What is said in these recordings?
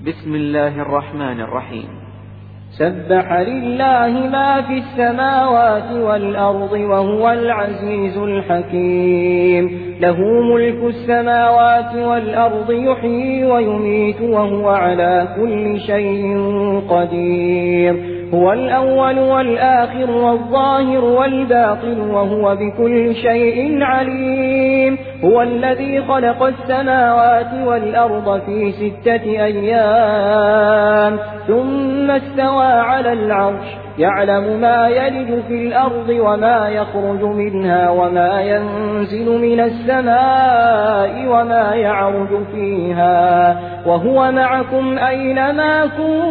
بسم الله الرحمن الرحيم. سبح لله ما في السماوات والأرض وهو العزيز الحكيم. له ملك السماوات والأرض يحيي ويميت وهو على كل شيء قدير. هو الأول والآخر والظاهر والباطن وهو بكل شيء عليم. هو الذي خلق السماوات والأرض في 6 أيام ثم استوى على العرش يعلم ما يلج في الأرض وما يخرج منها وما ينزل من السماء وما يعرج فيها وهو معكم أينما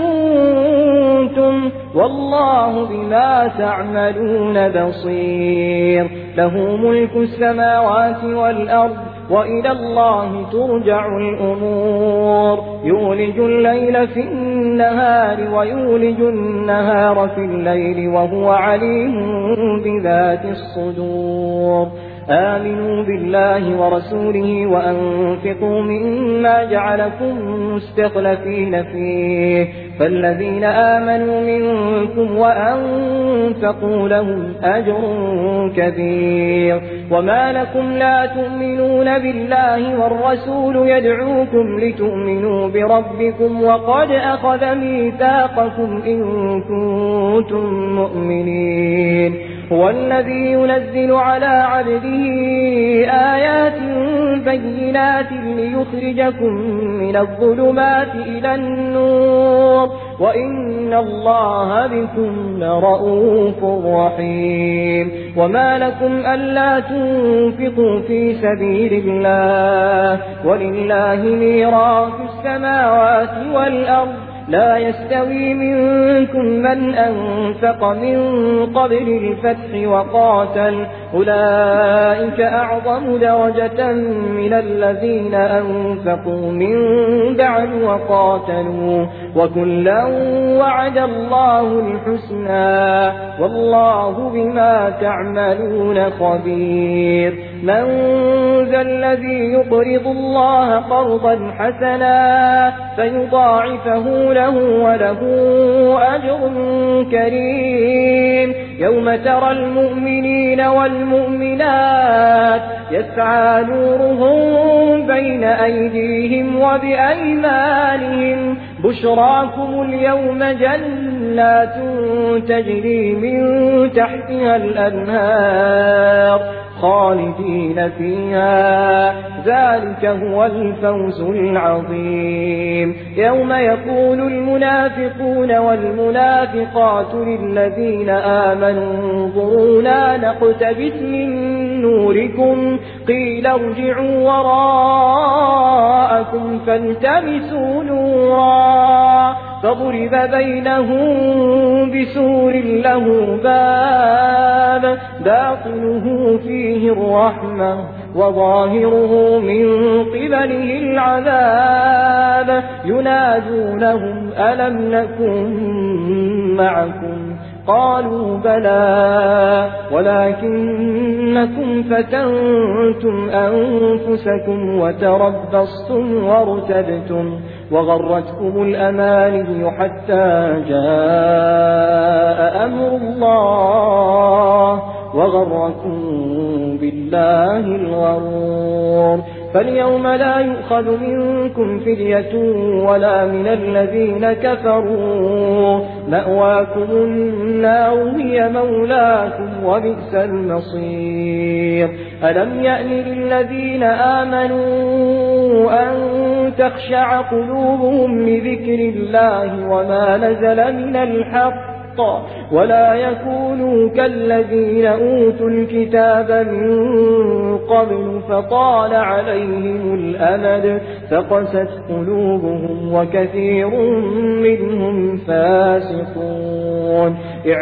كنتم والله بما تعملون بصير. له ملك السماوات والأرض وإلى الله ترجع الأمور. يولج الليل في النهار ويولج النهار في الليل وهو عليم بذات الصدور. آمنوا بالله ورسوله وأنفقوا مما جعلكم مستخلفين فيه فالذين آمنوا منكم وأنفقوا لهم أجر كبير. وما لكم لا تؤمنون بالله والرسول يدعوكم لتؤمنوا بربكم وقد أخذ ميثاقكم إن كنتم مؤمنين. هو الذي ينزل على عبده آيات بينات ليخرجكم من الظلمات إلى النور وإن الله بكم لرؤوف رحيم. وما لكم ألا تنفقوا في سبيل الله ولله ميراث السماوات والأرض لا يستوي منكم من أنفق من قبل الفتح وقاتل أولئك أعظم درجة من الذين أنفقوا من بعد وقاتلوا وكلا وعد الله الحسنى والله بما تعملون خبير. من ذا الذي يقرض الله قرضا حسنا فيضاعفه له وله أجر كريم. يوم ترى المؤمنين والمؤمنات يسعى نورهم بين أيديهم وبأيمانهم بشراكم اليوم جنات تجري من تحتها الأنهار خالدين فيها ذلك هو الفوز العظيم. يوم يقول المنافقون والمنافقات للذين آمنوا انظرونا نقتبس من نوركم قيل ارجعوا وراءكم فالتمسوا نورا فضرب بينهم بسور له باب باطنه فيه الرحمة وظاهره من قبله العذاب ينادونهم ألم نكن معكم قالوا بلى ولكنكم فتنتم أنفسكم وتربصتم وارتبتم وغرتكم الأماني حتى جاء أمر الله وغركم بالله الغرور. فاليوم لا يؤخذ منكم فدية ولا من الذين كفروا مأواكم النار هي مولاكم وبئس المصير. ألم يأن للذين آمنوا أن تخشع قلوبهم لذكر الله وما نزل من الحق ولا يكونوا كالذين أوتوا الكتاب من قبل فطال عليهم الأمد فقست قلوبهم وكثير منهم فاسقون.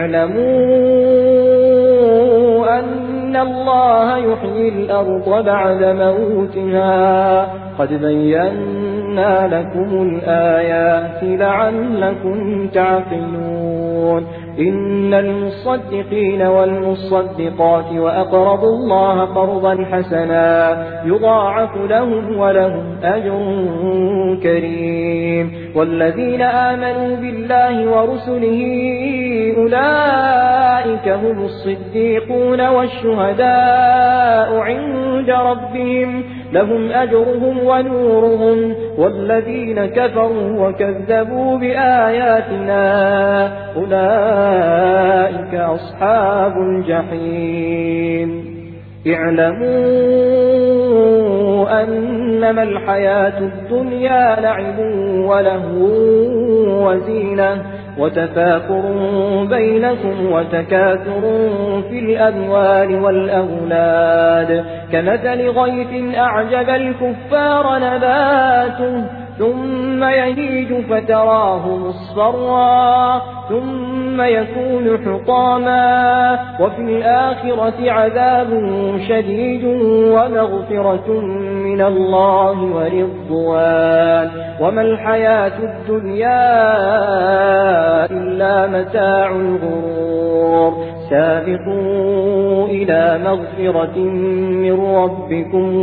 اعلموا أن الله يحيي الأرض بعد موتها قد بينا فصلنا لكم الآيات لعلكم تعقلون إن المصدقين والمصدقات وأقرضوا الله قرضا حسنا يضاعف لهم ولهم أجر كريم والذين آمنوا بالله ورسله أولئك هم الصديقون والشهداء عند ربهم لهم أجرهم ونورهم والذين كفروا وكذبوا بآياتنا أولئك أصحاب الجحيم اعلموا أنما الحياة الدنيا لعب ولهو وزينة وتفاخر بينكم وتكاثر في الأموال والأولاد كمثل غيث أعجب الكفار نباته ثم يهيج فتراه مصفرا ثم يكون حطاما وفي الآخرة عذاب شديد ومغفرة من الله ورضوان وما الحياة الدنيا إلا متاع الغرور سابقوا إلى مغفرة من ربكم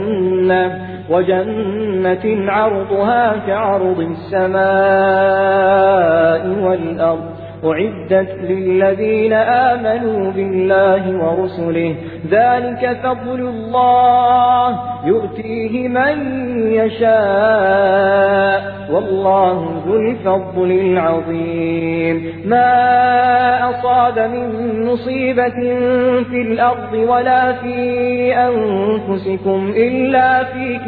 وجنة عرضها كعرض السماء والأرض أعدت للذين آمنوا بالله ورسله ذلك فضل الله يؤتيه من يشاء والله ذو الفضل العظيم ما أصاب من مصيبة في الأرض ولا في أنفسكم إلا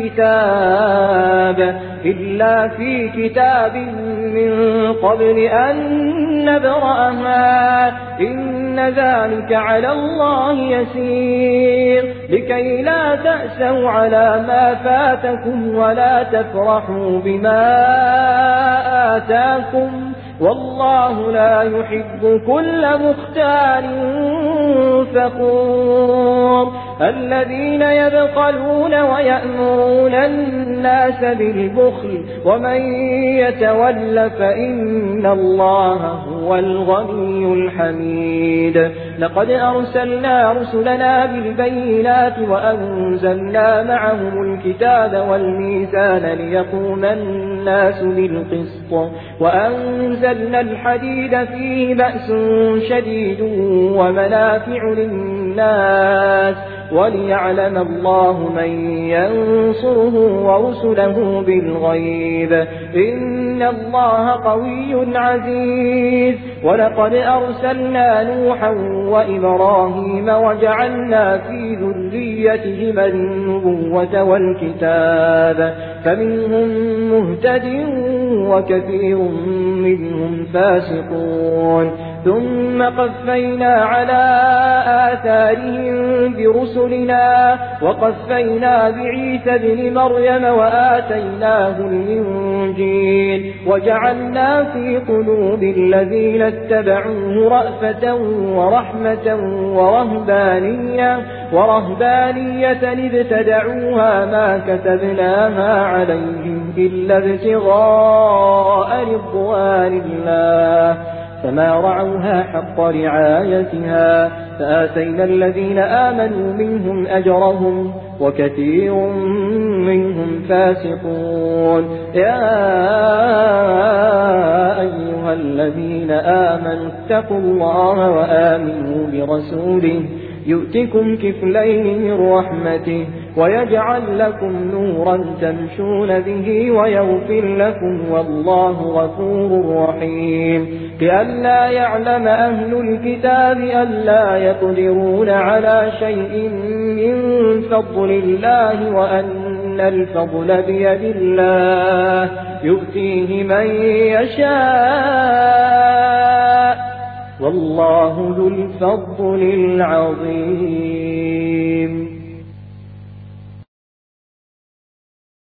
في كتاب من قبل أن نبرأها إن ذلك على الله يسير لكي لا تأسوا على ما فاتكم ولا تفرحوا بما آتاكم والله لا يحب كل مختال فخور الذين يبخلون ويأمرون الناس بالبخل ومن يتول فإن الله هو الغني الحميد لقد أرسلنا رسلنا بالبينات وأنزلنا معهم الكتاب والميزان ليقوم الناس بالقسط وأنزلنا الحديد فيه بأس شديد ومنافع للناس وليعلم الله من ينصره ورسله بالغيب إن الله قوي عزيز ولقد أرسلنا نوحا وإبراهيم وجعلنا في ذريتهما النبوة والكتاب فمنهم مهتد وكثير منهم فاسقون ثم قفينا على آثارهم برسلنا وقفينا بعيسى ابن مريم وآتيناه الإنجيل وجعلنا في قلوب الذين اتبعوه رأفة ورحمة ورهبانية ابتدعوها ما كتبناها عليهم إلا ابتغاء رضوان الله فما رعوها حق رعايتها فآتينا الذين آمنوا منهم أجرهم وكثير منهم فاسقون يا أيها الذين آمنوا اتقوا الله وآمنوا برسوله يؤتكم كفلين من رحمته ويجعل لكم نورا تمشون به ويغفر لكم والله غفور رحيم لئلا يعلم أهل الكتاب ألا يقدرون على شيء من فضل الله وأن الفضل بيد الله يؤتيه من يشاء والله ذو الفضل العظيم